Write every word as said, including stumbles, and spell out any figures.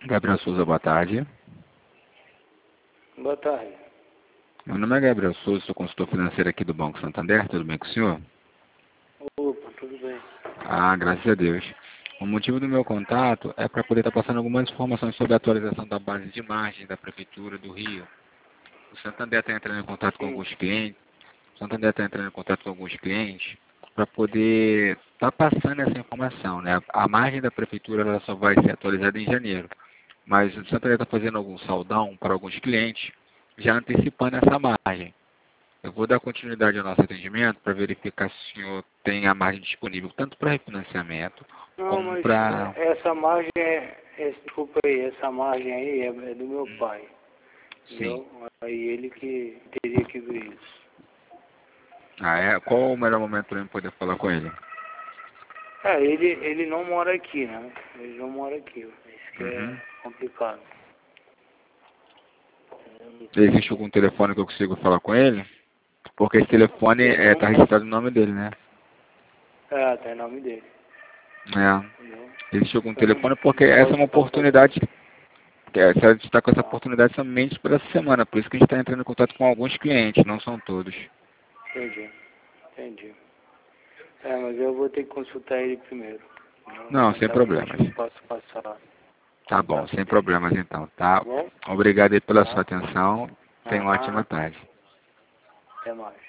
Gabriel Souza, boa tarde. Boa tarde. Meu nome é Gabriel Souza, sou consultor financeiro aqui do Banco Santander, tudo bem com o senhor? Opa, tudo bem. Ah, graças a Deus. O motivo do meu contato é para poder estar passando algumas informações sobre a atualização da base de margem da Prefeitura do Rio. O Santander está entrando em contato com Sim. alguns clientes, o Santander está entrando em contato com alguns clientes para poder estar passando essa informação, né? A margem da Prefeitura ela só vai ser atualizada em janeiro, mas o Santander está fazendo algum saldão para alguns clientes, já antecipando essa margem. Eu vou dar continuidade ao nosso atendimento para verificar se o senhor tem a margem disponível, tanto para refinanciamento, Não, como mas para... é- essa margem é, é- desculpa aí, essa margem aí é, é do meu pai. Sim. Entendeu? Aí ele que teria que ver isso. Ah, é? Qual o melhor momento para eu poder falar com ele? É, ele, ele não mora aqui, né? Ele não mora aqui. Isso que Uhum. é complicado. Existe algum telefone que eu consigo falar com ele? Porque esse telefone Tem está um. registrado no nome dele, né? É, tá em nome dele. É. Entendeu? Existe algum Então, telefone porque não essa é posso uma passar. oportunidade, que é, a gente está com essa oportunidade somente por essa semana, por isso que a gente está entrando em contato com alguns clientes, não são todos. Entendi. Entendi. É, mas eu vou ter que consultar ele primeiro. Não, sem Lamentavelmente, problemas. não posso passar. Tá bom, Contato sem dele. problemas então, Tá tá? bom? Obrigado aí pela Tá? sua atenção. Tenha uma ótima Ah, tarde. até mais.